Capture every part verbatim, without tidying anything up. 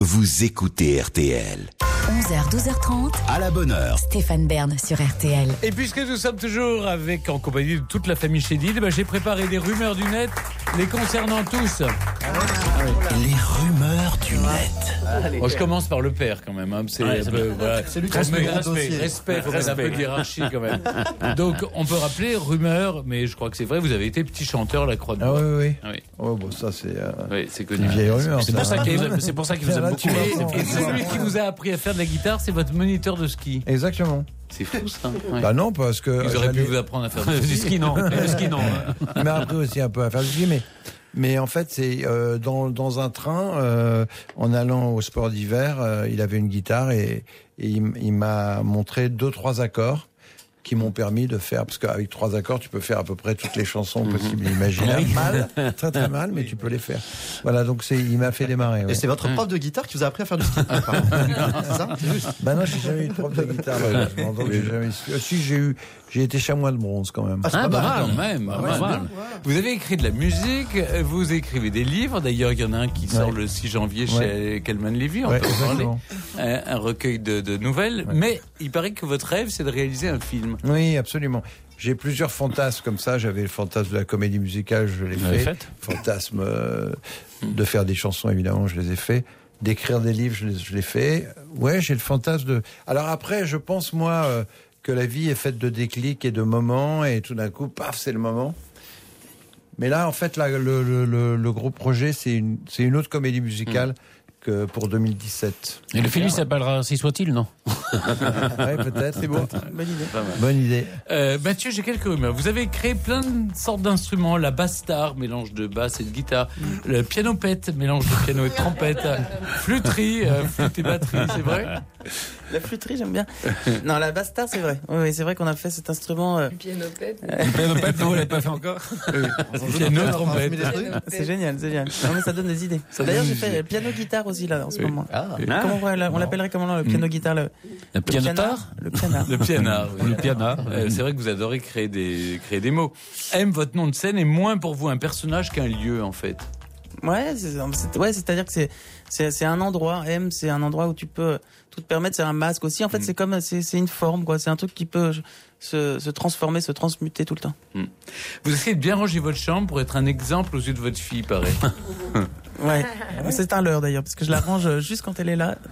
Vous écoutez R T L. onze heures douze heures trente. À la bonne heure. Stéphane Bern sur R T L. Et puisque nous sommes toujours avec, en compagnie de toute la famille Chédid, ben j'ai préparé des rumeurs du net les concernant tous. Les rumeurs du net. Bon, je commence par le père quand même. Hein. C'est, Ouais, un c'est peu, voilà. C'est lui qui Respect, a respect, dossier. respect, faut mettre un peu de hiérarchie quand même. Donc on peut rappeler rumeur, mais je crois que c'est vrai, vous avez été petit chanteur à la Croix de Ah Bois. oui, oui. Ah oui. Oh, bon, ça, c'est euh, Oui, c'est une connu. vieille rumeur. C'est pour ça ça. qu'il vous aime, c'est pour ça qu'il vous aime Là, beaucoup. tu vois, C'est- bon. Et celui qui vous a appris à faire de la guitare, c'est votre moniteur de ski. Exactement. C'est fou ça. Ouais. Bah non, parce que. Ils auraient pu j'allais- vous apprendre à faire du Du ski. ski, non. Du ski, non. Il m'a appris aussi un peu à faire du ski, mais. Mais en fait, c'est euh, dans, dans un train, euh, en allant au sport d'hiver, euh, il avait une guitare et, et il, m- il m'a montré deux, trois accords qui m'ont permis de faire, parce qu'avec trois accords, tu peux faire à peu près toutes les chansons possibles et imaginables. Mal, très très mal, mais tu peux les faire. Voilà, donc c'est, il m'a fait démarrer. Ouais. Et c'est votre prof de guitare qui vous a appris à faire du ski. apparemment. C'est ça ? Bah non, j'ai jamais eu de prof de guitare. malheureusement, donc j'ai jamais... euh, Si, j'ai eu, j'ai été chamois de bronze quand même. Ah, c'est Ah, pas bah, mal. Quand même, pas ouais, mal. voilà. Vous avez écrit de la musique, vous écrivez des livres. D'ailleurs, il y en a un qui sort Ouais. le six janvier chez Ouais. Calman Levy. On Ouais, peut en parler. exactement. Un, un recueil de, de nouvelles. Ouais. Mais il paraît que votre rêve, c'est de réaliser un film. Oui, absolument. J'ai plusieurs fantasmes comme ça. J'avais le fantasme de la comédie musicale, je l'ai Vous l'avez fait. fait Fantasme euh, de faire des chansons, évidemment, je les ai fait. D'écrire des livres, je les, je l'ai fait. Ouais, j'ai le fantasme de... Alors après, je pense, moi, euh, que la vie est faite de déclics et de moments, et tout d'un coup, paf, c'est le moment. Mais là, en fait, là, le, le, le, le gros projet, c'est une, c'est une autre comédie musicale que pour deux mille dix-sept. Et le film s'appellera Ainsi soit-il, non? Ouais, peut-être. C'est bon. Bonne idée. Bonne idée. Euh, Mathieu, j'ai quelques rumeurs. Vous avez créé plein de sortes d'instruments. La basse star, mélange de basse et de guitare. Le piano pet, mélange de piano et de trompette. Flûterie, euh, flûte et batterie, c'est vrai? La flûterie, j'aime bien. Non, la basse star, c'est vrai. Oui, oui, c'est vrai qu'on a fait cet instrument. euh, Pianopette. Le piano pet, non, vous l'avez pas fait encore? Piano, trompette. C'est génial, c'est génial. Non, mais ça donne des idées. Ça D'ailleurs, donne j'ai des fait idées. le piano-guitare aussi, là, en ce moment. Ah. Comment on, pourrait- on l'appellerait comment, là, le piano-guitare? Le, Le le pianotar? Le pianard. Le pianard. oui. Le pianard. Euh, c'est vrai que vous adorez créer des, créer des mots. M, votre nom de scène est moins pour vous un personnage qu'un lieu, en fait. Ouais, c'est, c'est- ouais, c'est-à-dire que c'est, c'est, c'est un endroit. M, c'est un endroit où tu peux tout te permettre. C'est un masque aussi. En fait, c'est comme, c'est, c'est une forme, quoi. C'est un truc qui peut se, se transformer, se transmuter tout le temps. Vous essayez de bien ranger votre chambre pour être un exemple aux yeux de votre fille, pareil. Ouais. C'est un leurre d'ailleurs, parce que je la range juste quand elle est là.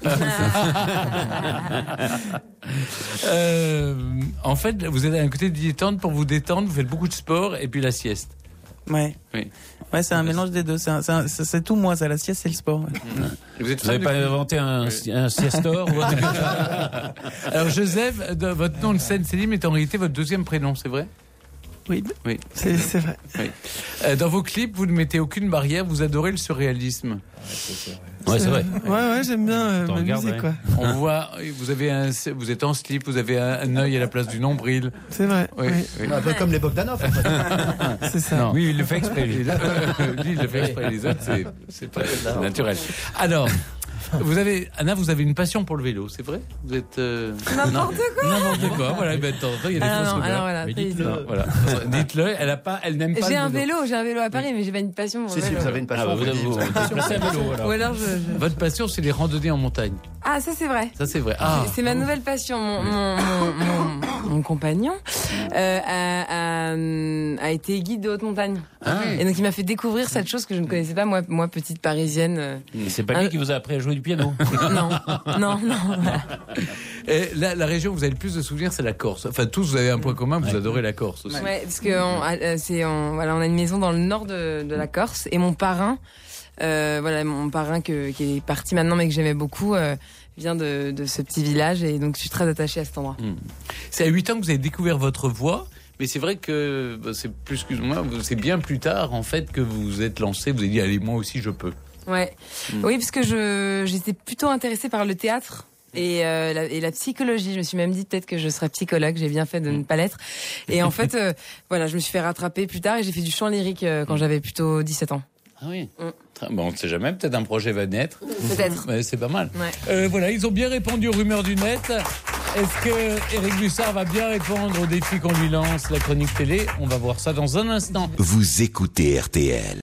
Euh, en fait, vous êtes à un côté dilettante pour vous détendre, vous faites beaucoup de sport et puis la sieste. Ouais. Oui. Ouais, c'est un mélange des deux. C'est, un- c'est, un- c'est, c'est tout moi, ça. La sieste, c'est le sport. Ouais. Vous êtes Vous n'avez pas inventé un, un siestor ou un truc comme ça? Alors Joseph, de- votre nom de scène Céline est en réalité votre deuxième prénom, c'est vrai? Oui. Oui. C'est, c'est vrai. Oui. Euh, dans vos clips, vous ne mettez aucune barrière, vous adorez le surréalisme. Ouais, c'est vrai. Ouais, ouais, j'aime bien euh, T'en m'amuser, regardes, ouais. quoi. On voit, vous avez un, vous êtes en slip, vous avez un, un œil à la place du nombril. C'est vrai. Oui. Oui, oui. Un peu comme les Bogdanov. En fait. c'est ça. Non. Oui, il le fait exprès, lui. Et là, lui, il le fait exprès, les autres, c'est, c'est pas c'est naturel. Alors, vous avez, Anna, vous avez une passion pour le vélo, c'est vrai? Vous êtes, euh... N'importe quoi. N'importe quoi, voilà, ben, de temps en temps, il y a des Alors, fausses non, rumeurs. alors voilà, Mais ça y est. dites-le. Non, voilà. Dites-le, elle a pas, elle n'aime pas J'ai le un vélo, j'ai un vélo à Paris, mais j'ai pas une passion pour Si, le si, vélo. vous avez une passion. Ah, bah, vous vous avez dites, vous vous avez une passion. placez un vélo, alors. Ou alors je, je- Votre passion, c'est les randonnées en montagne. Ah, ça c'est vrai. Ça, c'est vrai. Ah. C'est- c'est ma nouvelle passion. Mon, mon, mon, mon- mon compagnon euh, a, a, a été guide de haute montagne. Et donc il m'a fait découvrir cette chose que je ne connaissais pas, moi, moi petite parisienne. euh, Et c'est pas lui qui vous a appris à jouer du piano. Non, non, non. voilà. Et la, la région où vous avez le plus de souvenirs, c'est la Corse. Enfin, tous, vous avez un point commun, vous adorez la Corse aussi. Ouais, parce que on a, euh, c'est, on, voilà, on a une maison dans le nord de, de la Corse et mon parrain, euh, voilà, mon parrain que, qui est parti maintenant mais que j'aimais beaucoup, euh, vient de, de ce petit village et donc je suis très attachée à cet endroit. C'est à huit ans que vous avez découvert votre voix. Mais c'est vrai que bah, c'est plus, excuse-moi, c'est bien plus tard en fait que vous vous êtes lancé. Vous avez dit allez, moi aussi je peux. Ouais, oui, parce que je j'étais plutôt intéressée par le théâtre. Et, euh, la, et la psychologie, je me suis même dit peut-être que je serais psychologue, j'ai bien fait de ne pas l'être. Et en fait, euh, voilà, je me suis fait rattraper plus tard et j'ai fait du chant lyrique euh, quand j'avais plutôt dix-sept ans. Ah oui. Mm. Très- Bon, on ne sait jamais, peut-être un projet va naître. Peut-être. Ouais, c'est pas mal. Ouais. Euh, voilà, ils ont bien répondu aux rumeurs du net. Est-ce que Éric Bussard va bien répondre aux défis qu'on lui lance, la chronique télé? On va voir ça dans un instant. Vous écoutez R T L.